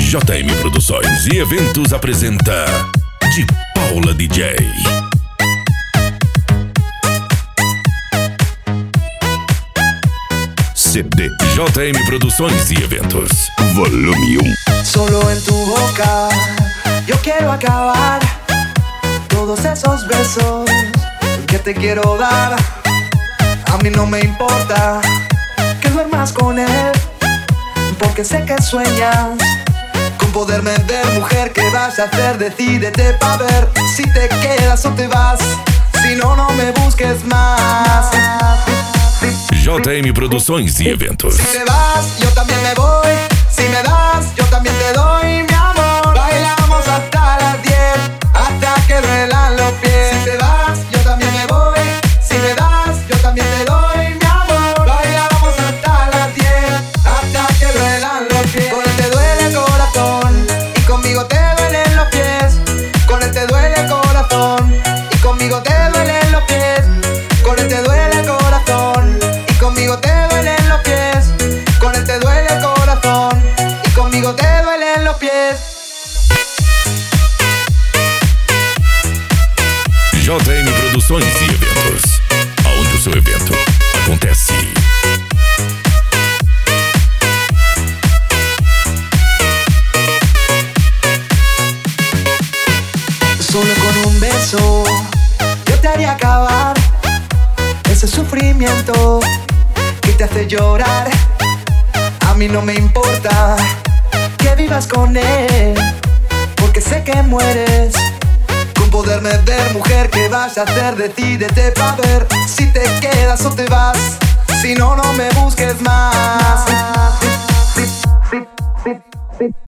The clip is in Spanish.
JM Produções e Eventos apresenta De Paula DJ. CD JM Produções e Eventos, volume 1. Solo en tu boca yo quiero acabar todos esos besos que te quiero dar. A mí no me importa que duermas con él, porque sé que sueñas con poderme ver. Mujer, ¿qué vas a hacer? Decídete pa' ver si te quedas o te vas. Si no, no me busques más. JM Produções e Eventos. Si te vas, yo también me voy. Si me das, yo también te doy, mi amor. Bailamos hasta las 10, hasta que duelan los pies. Si te vas, yo también me voy. Si me das, yo también te doy, mi amor. Bailamos hasta las 10, hasta que duelan los pies. Con él te duele el corazón y conmigo te duelen los pies. Con él te duele el corazón y conmigo te duelen los pies. Con él te duele el corazón y conmigo te duelen los pies. Con él te duele el corazón y conmigo te duelen los pies. JM Produções e Eventos, aonde o seu evento acontece. Solo con un beso yo te haría acabar ese sufrimiento que te hace llorar. A mí no me importa que vivas con él, porque sé que mueres con poderme ver. Mujer, ¿qué vas a hacer? Decídete pa' ver si te quedas o te vas. Si no, no me busques más.